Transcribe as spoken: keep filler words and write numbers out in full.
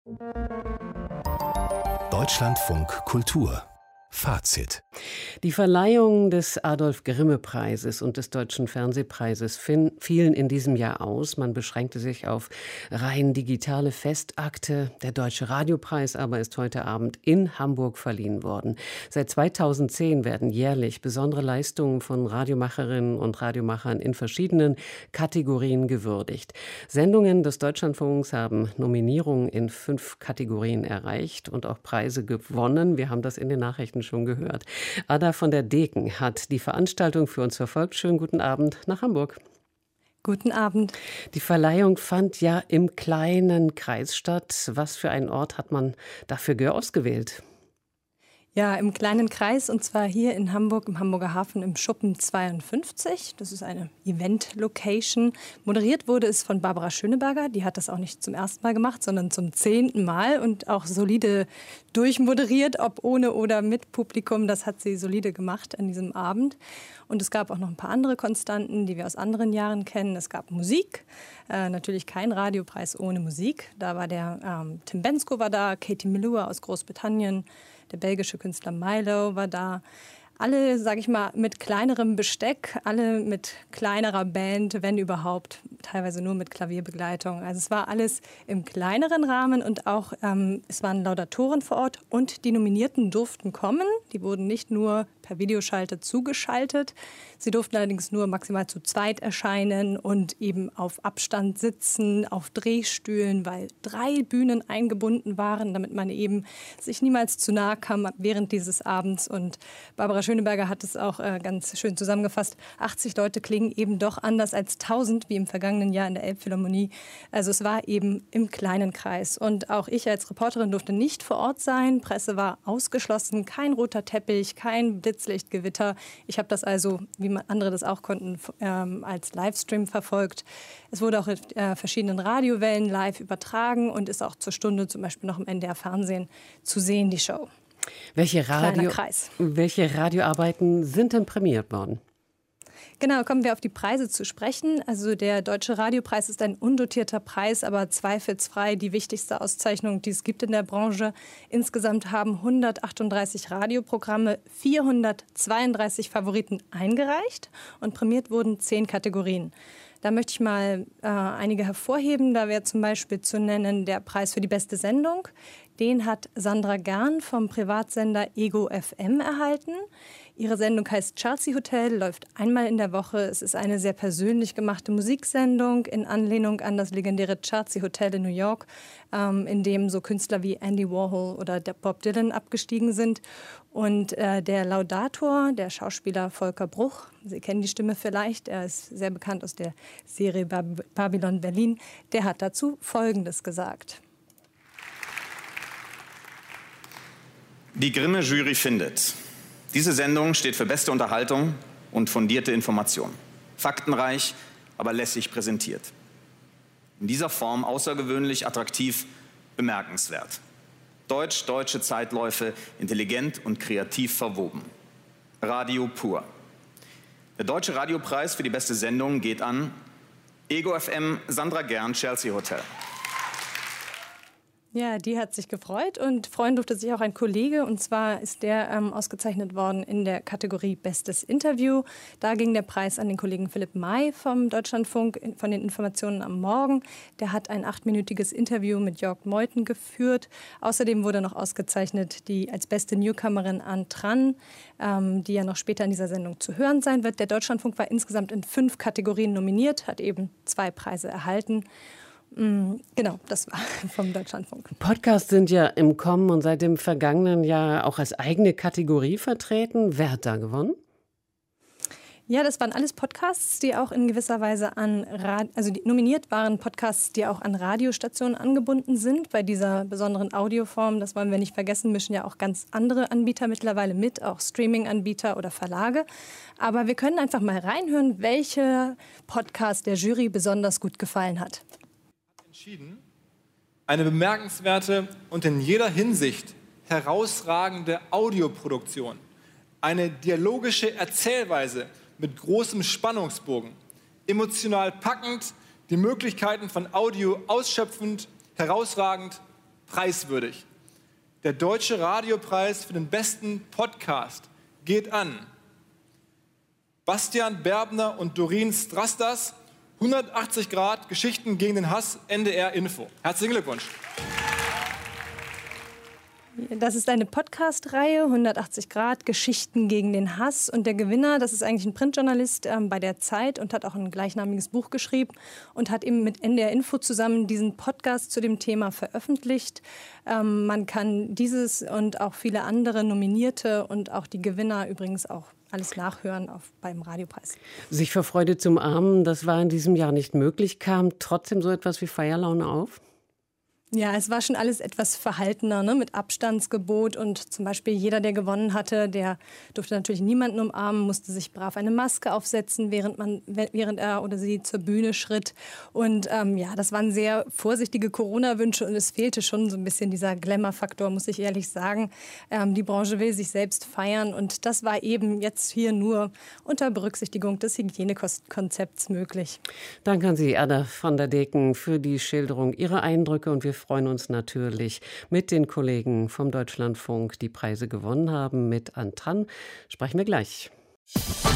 Deutschlandfunk Kultur. Fazit. Die Verleihungen des Adolf-Grimme-Preises und des Deutschen Fernsehpreises fielen in diesem Jahr aus. Man beschränkte sich auf rein digitale Festakte. Der Deutsche Radiopreis aber ist heute Abend in Hamburg verliehen worden. Seit zweitausendzehn werden jährlich besondere Leistungen von Radiomacherinnen und Radiomachern in verschiedenen Kategorien gewürdigt. Sendungen des Deutschlandfunks haben Nominierungen in fünf Kategorien erreicht und auch Preise gewonnen. Wir haben das in den Nachrichten schon gehört. Ada von der Deken hat die Veranstaltung für uns verfolgt. Schönen guten Abend nach Hamburg. Guten Abend. Die Verleihung fand ja im kleinen Kreis statt. Was für einen Ort hat man dafür ausgewählt? Ja, im kleinen Kreis, und zwar hier in Hamburg, im Hamburger Hafen im Schuppen zweiundfünfzig. Das ist eine Event-Location. Moderiert wurde es von Barbara Schöneberger. Die hat das auch nicht zum ersten Mal gemacht, sondern zum zehnten Mal und auch solide durchmoderiert, ob ohne oder mit Publikum. Das hat sie solide gemacht an diesem Abend. Und es gab auch noch ein paar andere Konstanten, die wir aus anderen Jahren kennen. Es gab Musik, äh, natürlich kein Radiopreis ohne Musik. Da war der ähm, Tim Bendzko war da, Katie Melua aus Großbritannien, der belgische Künstler Milo war da. Alle, sage ich mal, mit kleinerem Besteck, alle mit kleinerer Band, wenn überhaupt, teilweise nur mit Klavierbegleitung. Also es war alles im kleineren Rahmen und auch ähm, es waren Laudatoren vor Ort und die Nominierten durften kommen. Die wurden nicht nur per Videoschalte zugeschaltet. Sie durften allerdings nur maximal zu zweit erscheinen und eben auf Abstand sitzen, auf Drehstühlen, weil drei Bühnen eingebunden waren, damit man eben sich niemals zu nahe kam während dieses Abends. Und Barbara Schöneberger hat es auch äh, ganz schön zusammengefasst. achtzig Leute klingen eben doch anders als tausend, wie im vergangenen Jahr in der Elbphilharmonie. Also es war eben im kleinen Kreis. Und auch ich als Reporterin durfte nicht vor Ort sein. Presse war ausgeschlossen, kein roter Teppich, kein Blitzlichtgewitter. Ich habe das also, wie andere das auch konnten, ähm, als Livestream verfolgt. Es wurde auch in äh, verschiedenen Radiowellen live übertragen und ist auch zur Stunde zum Beispiel noch im N D R Fernsehen zu sehen, die Show. Welche, Radio, welche Radioarbeiten sind denn prämiert worden? Genau, kommen wir auf die Preise zu sprechen. Also der Deutsche Radiopreis ist ein undotierter Preis, aber zweifelsfrei die wichtigste Auszeichnung, die es gibt in der Branche. Insgesamt haben hundertachtunddreißig Radioprogramme vierhundertzweiunddreißig Favoriten eingereicht und prämiert wurden zehn Kategorien. Da möchte ich mal äh, einige hervorheben. Da wäre zum Beispiel zu nennen der Preis für die beste Sendung. Den hat Sandra Gern vom Privatsender Ego F M erhalten. Ihre Sendung heißt Chelsea Hotel, läuft einmal in der Woche. Es ist eine sehr persönlich gemachte Musiksendung in Anlehnung an das legendäre Chelsea Hotel in New York, ähm, in dem so Künstler wie Andy Warhol oder der Bob Dylan abgestiegen sind. Und äh, der Laudator, der Schauspieler Volker Bruch, Sie kennen die Stimme vielleicht, er ist sehr bekannt aus der Serie Bab- Babylon Berlin, der hat dazu Folgendes gesagt. Die Grimme-Jury findet: Diese Sendung steht für beste Unterhaltung und fundierte Information. Faktenreich, aber lässig präsentiert. In dieser Form außergewöhnlich, attraktiv, bemerkenswert. Deutsch-deutsche Zeitläufe, intelligent und kreativ verwoben. Radio pur. Der Deutsche Radiopreis für die beste Sendung geht an Ego F M, Sandra Gern, Chelsea Hotel. Ja, die hat sich gefreut und freuen durfte sich auch ein Kollege. Und zwar ist der ähm, ausgezeichnet worden in der Kategorie Bestes Interview. Da ging der Preis an den Kollegen Philipp May vom Deutschlandfunk von den Informationen am Morgen. Der hat ein achtminütiges Interview mit Jörg Meuthen geführt. Außerdem wurde noch ausgezeichnet die als beste Newcomerin Ann Tran, ähm, die ja noch später in dieser Sendung zu hören sein wird. Der Deutschlandfunk war insgesamt in fünf Kategorien nominiert, hat eben zwei Preise erhalten. Genau, das war vom Deutschlandfunk. Podcasts sind ja im Kommen und seit dem vergangenen Jahr auch als eigene Kategorie vertreten. Wer hat da gewonnen? Ja, das waren alles Podcasts, die auch in gewisser Weise an, Rad- also die nominiert waren Podcasts, die auch an Radiostationen angebunden sind. Bei dieser besonderen Audioform, das wollen wir nicht vergessen, mischen ja auch ganz andere Anbieter mittlerweile mit, auch Streaming-Anbieter oder Verlage. Aber wir können einfach mal reinhören, welcher Podcast der Jury besonders gut gefallen hat. Eine bemerkenswerte und in jeder Hinsicht herausragende Audioproduktion, eine dialogische Erzählweise mit großem Spannungsbogen, emotional packend, die Möglichkeiten von Audio ausschöpfend, herausragend, preiswürdig. Der Deutsche Radiopreis für den besten Podcast geht an Bastian Berbner und Doreen Strastas, hundertachtzig Grad Geschichten gegen den Hass, N D R Info. Herzlichen Glückwunsch. Das ist eine Podcast-Reihe, hundertachtzig Grad, Geschichten gegen den Hass. Und der Gewinner, das ist eigentlich ein Printjournalist ähm, bei der Zeit und hat auch ein gleichnamiges Buch geschrieben und hat eben mit N D R Info zusammen diesen Podcast zu dem Thema veröffentlicht. Ähm, man kann dieses und auch viele andere Nominierte und auch die Gewinner übrigens auch alles nachhören auf, beim Radiopreis. Sich vor Freude zum Armen, das war in diesem Jahr nicht möglich. Kam trotzdem so etwas wie Feierlaune auf? Ja, es war schon alles etwas verhaltener, ne, mit Abstandsgebot und zum Beispiel jeder, der gewonnen hatte, der durfte natürlich niemanden umarmen, musste sich brav eine Maske aufsetzen, während man, während er oder sie zur Bühne schritt. Und ähm, ja, das waren sehr vorsichtige Corona-Wünsche und es fehlte schon so ein bisschen dieser Glamour-Faktor, muss ich ehrlich sagen. Ähm, die Branche will sich selbst feiern und das war eben jetzt hier nur unter Berücksichtigung des Hygienekonzepts möglich. Danke an Sie, Erda von der Deken, für die Schilderung Ihrer Eindrücke und wir freuen uns natürlich mit den Kollegen vom Deutschlandfunk, die Preise gewonnen haben. Mit Antran sprechen wir gleich.